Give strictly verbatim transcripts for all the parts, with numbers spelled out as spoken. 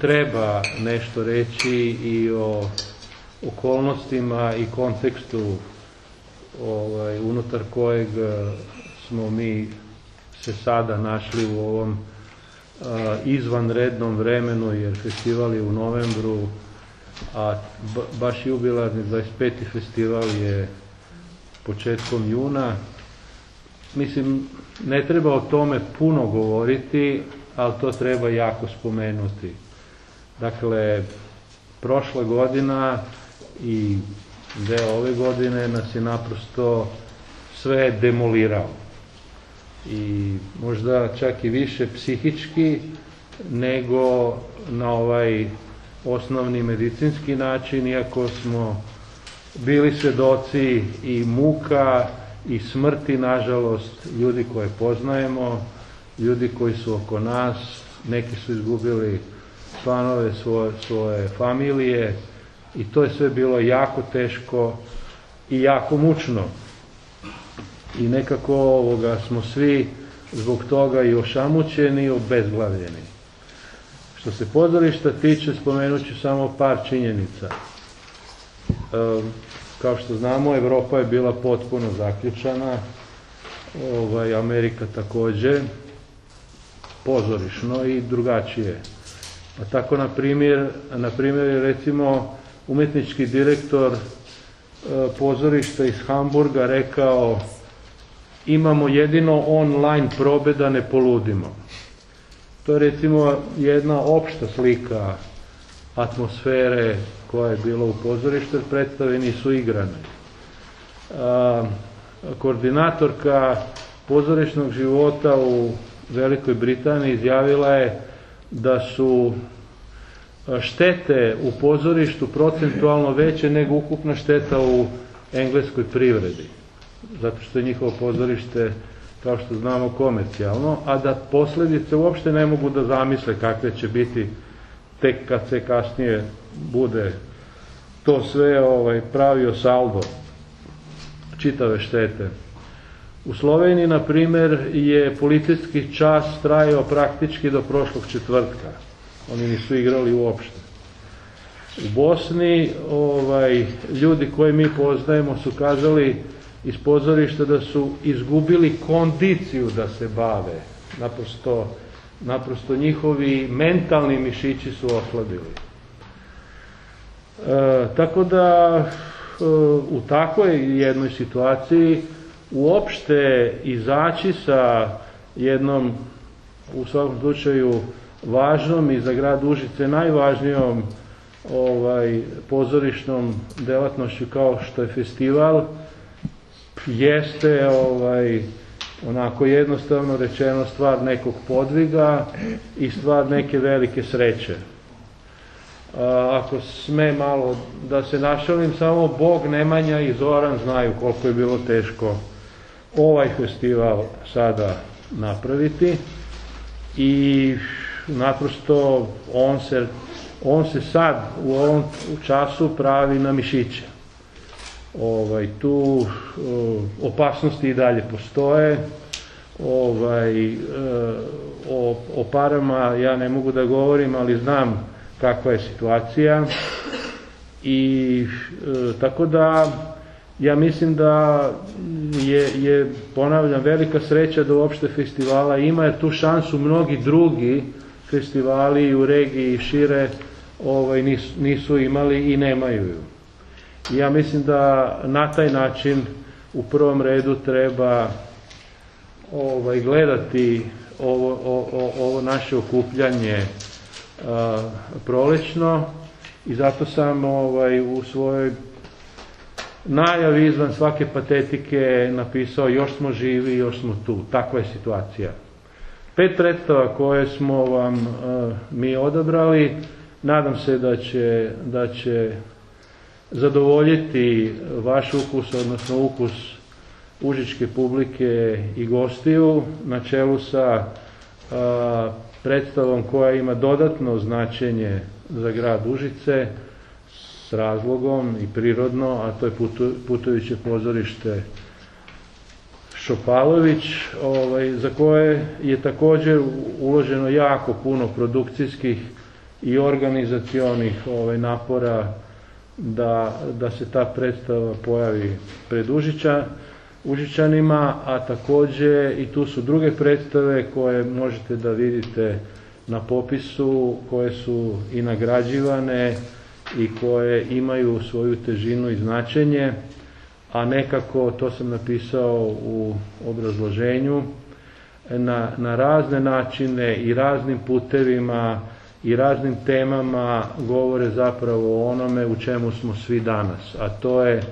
treba nešto reći i o okolnostima i kontekstu ovaj, unutar kojeg smo mi se sada našli u ovom uh, izvanrednom vremenu, jer festival je u novembru, a baš jubilarni dvadeset peti festival je početkom juna. Mislim, ne treba o tome puno govoriti, ali to treba jako spomenuti. Dakle, prošla godina i deo ove godine nas je naprosto sve demolirao. I možda čak i više psihički nego na ovaj osnovni medicinski način, iako smo bili svedoci i muka i smrti, nažalost, ljudi koje poznajemo, ljudi koji su oko nas, neki su izgubili članove svoje, svoje familije i to je sve bilo jako teško i jako mučno. I nekako ovoga smo svi zbog toga i ošamućeni i obezglavljeni. Što se pozorišta tiče, spomenut ću samo par činjenica. E, kao što znamo, Evropa je bila potpuno zaključana, ovaj, Amerika takođe, pozorišno i drugačije. A tako, na primjer, na primjer je recimo umetnički direktor e, pozorišta iz Hamburga rekao: imamo jedino online probe da ne poludimo. To je recimo jedna opšta slika atmosfere koja je bila u pozorištu, jer predstave nisu igrane. A, koordinatorka pozorišnog života u Velikoj Britaniji izjavila je da su štete u pozorištu procentualno veće nego ukupna šteta u engleskoj privredi, zato što je njihovo pozorište, kao što znamo, komercijalno, a da posledice uopšte ne mogu da zamisle kakve će biti tek kad se kasnije bude to sve ovaj, pravio saldo čitave štete. U Sloveniji, na primer, je policijski čas trajao praktički do prošlog četvrtka. Oni nisu igrali uopšte. U Bosni ovaj, ljudi koje mi poznajemo su kazali iz pozorišta da su izgubili kondiciju da se bave. Naprosto, naprosto njihovi mentalni mišići su oslabili. E, tako da e, u takvoj jednoj situaciji uopšte izaći sa jednom, u svakom slučaju, važnom i za grad Užice najvažnijom ovaj, pozorišnom delatnošću kao što je festival, jeste ovaj, onako jednostavno rečeno stvar nekog podviga i stvar neke velike sreće. A, ako sme malo da se našalim, samo Bog, Nemanja i Zoran znaju koliko je bilo teško ovaj festival sada napraviti i naprosto on se, on se sad u ovom času pravi na mišiće. Ovaj, tu uh, opasnosti i dalje postoje. Ovaj, uh, o, o parama ja ne mogu da govorim, ali znam kakva je situacija i uh, tako da ja mislim da je, je, ponavljam, velika sreća da uopšte festivala ima, jer tu šansu mnogi drugi festivali u regiji i šire ovaj, nisu, nisu imali i nemaju ju. Ja mislim da na taj način u prvom redu treba ovaj, gledati ovo, ovo, ovo naše okupljanje a, prolećno i zato sam ovaj, u svojoj najavi izvan svake patetike napisao: još smo živi, još smo tu. Takva je situacija. Pet predstava koje smo vam uh, mi odabrali, nadam se da će, da će zadovoljiti vaš ukus, odnosno ukus užičke publike i gostiju, na čelu sa uh, predstavom koja ima dodatno značenje za grad Užice, s razlogom i prirodno, a to je putu, putujuće pozorište Šopalović, ovaj, za koje je također uloženo jako puno produkcijskih i organizacionih ovaj, napora da, da se ta predstava pojavi pred Užiča, Užičanima, a takođe i tu su druge predstave koje možete da vidite na popisu, koje su i nagrađivane i koje imaju svoju težinu i značenje, a nekako, to sam napisao u obrazloženju, na, na razne načine i raznim putevima i raznim temama govore zapravo o onome u čemu smo svi danas, a to je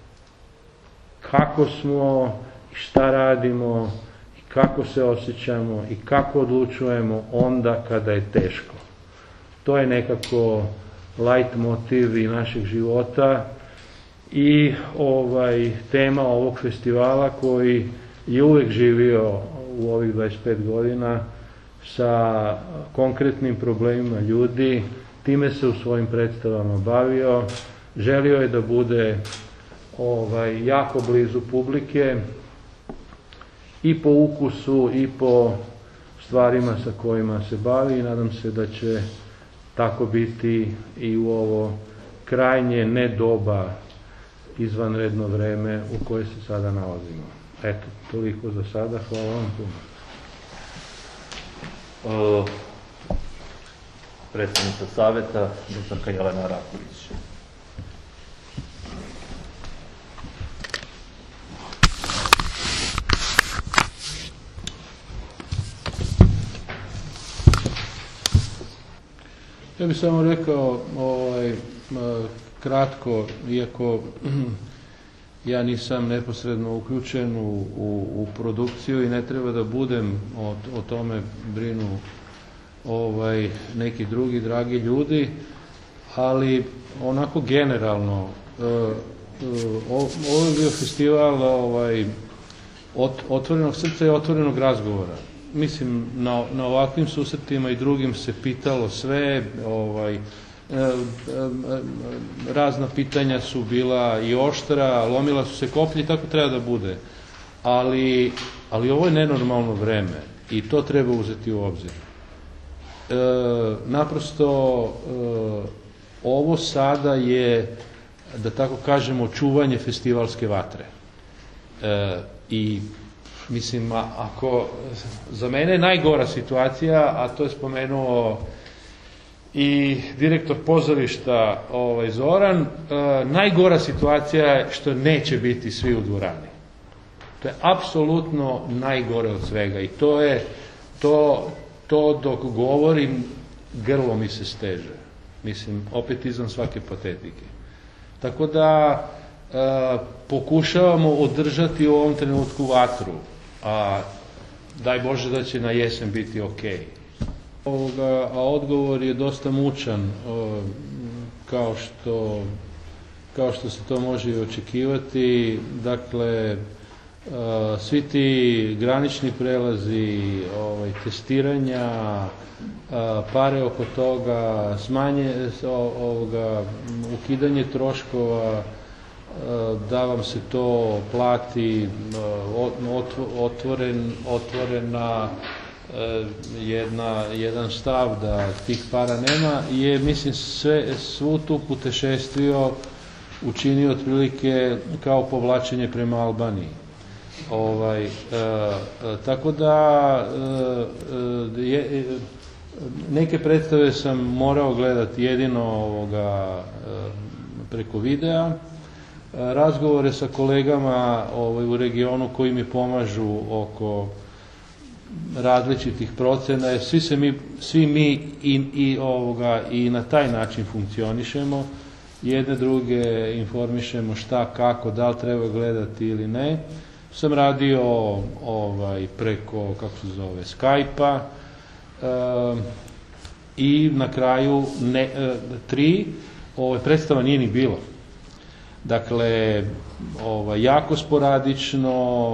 kako smo i šta radimo i kako se osjećamo i kako odlučujemo onda kada je teško. To je nekako light motiv i našeg života i ovaj, tema ovog festivala koji je uvek živio u ovih dvadeset pet godina sa konkretnim problemima ljudi, time se u svojim predstavama bavio, želio je da bude ovaj, jako blizu publike i po ukusu i po stvarima sa kojima se bavi i nadam se da će tako biti i u ovo krajnje ne doba izvanredno vreme u koje se sada nalazimo. Eto, toliko za sada, hvala vam puno. Uh, predstavnica saveta, doktorka Jelena Raković. Ja bih samo rekao ovaj, kratko, iako ja nisam neposredno uključen u, u, u produkciju i ne treba da budem, o, o tome brinu ovaj, neki drugi dragi ljudi, ali onako generalno, uh, uh, ovo je bio festival ovaj, ot, otvorenog srca i otvorenog razgovora. Mislim, na, na ovakvim susretima i drugim se pitalo sve, ovaj, razna pitanja su bila i oštra, lomila su se koplje, tako treba da bude. Ali, ali ovo je nenormalno vreme i to treba uzeti u obzir. E, naprosto, e, ovo sada je, da tako kažemo, čuvanje festivalske vatre. E, I mislim, ako, za mene je najgora situacija, a to je spomenuo i direktor pozorišta ovaj, Zoran, e, najgora situacija je što neće biti svi u dvorani. To je apsolutno najgore od svega i to je, to, to dok govorim, grlo mi se steže. Mislim, opet izvan svake patetike. Tako da e, pokušavamo održati u ovom trenutku vatru, a daj Bože da će na jesen biti okej. Ovoga, a odgovor je dosta mučan, o, kao što, kao što se to može i očekivati. Dakle, a, svi ti granični prelazi, ovaj, testiranja, a, pare oko toga, smanje, ovoga, ukidanje troškova, a, da vam se to plati, a, otvoren, otvorena Jedna, jedan stav da tih para nema, je, mislim, sve, svu tu putešestvio učinio otprilike kao povlačenje prema Albaniji. Ovaj, e, e, tako da e, je, neke predstave sam morao gledati jedino ovoga, e, preko videa, razgovore sa kolegama ovaj, u regionu koji mi pomažu oko različitih procena, jer svi, se mi, svi mi i, i, ovoga, i na taj način funkcionišemo, jedne druge informišemo šta, kako, da li treba gledati ili ne. Sam radio ovaj, preko, kako se zove, Skype-a e, i na kraju ne, e, tri, ovaj, predstava nije ni bilo. Dakle, ovaj, jako sporadično,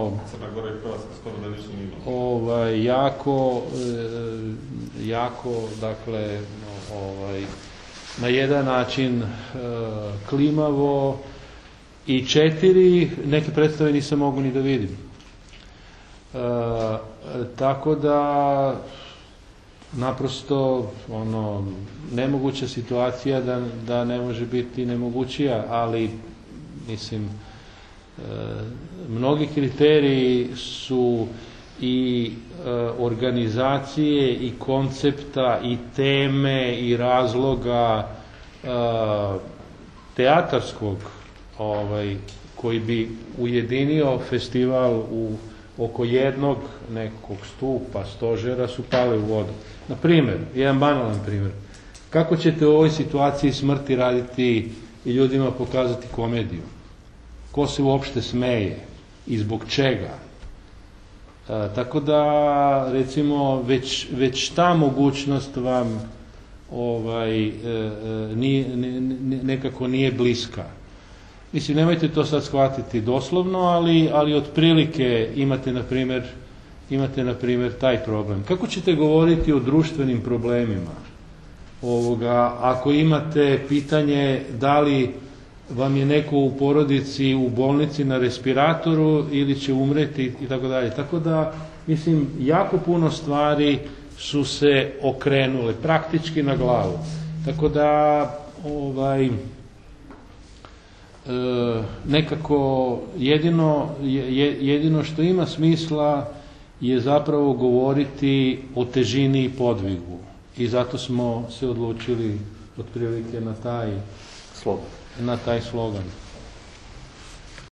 ovaj, jako, e, jako, dakle, ovaj, na jedan način e, klimavo i četiri, neke predstave nisam mogu ni da vidim. E, tako da, naprosto ono, nemoguća situacija da, da ne može biti nemogućija, ali mislim, e, mnogi kriteriji su i e, organizacije i koncepta i teme i razloga e, teatarskog ovaj, koji bi ujedinio festival u, oko jednog nekog stupa, stožera, su pale u vodu. Na primjer, jedan banalan primjer, kako ćete u ovoj situaciji smrti raditi i ljudima pokazati komediju? Ko se uopšte smeje i zbog čega? E, tako da, recimo, već, već ta mogućnost vam ovaj, e, nije, ne, nekako nije bliska. Mislim, nemojte to sad shvatiti doslovno, ali, ali otprilike imate, na primjer, imate, na primjer, taj problem. Kako ćete govoriti o društvenim problemima? Ovoga, ako imate pitanje da li vam je neko u porodici, u bolnici na respiratoru ili će umreti i tako dalje. Tako da, mislim, jako puno stvari su se okrenule praktički na glavu. Tako da, ovaj, e, nekako jedino, je, jedino što ima smisla je zapravo govoriti o težini i podvigu. I zato smo se odlučili otprilike na taj slogan. Na taj slogan.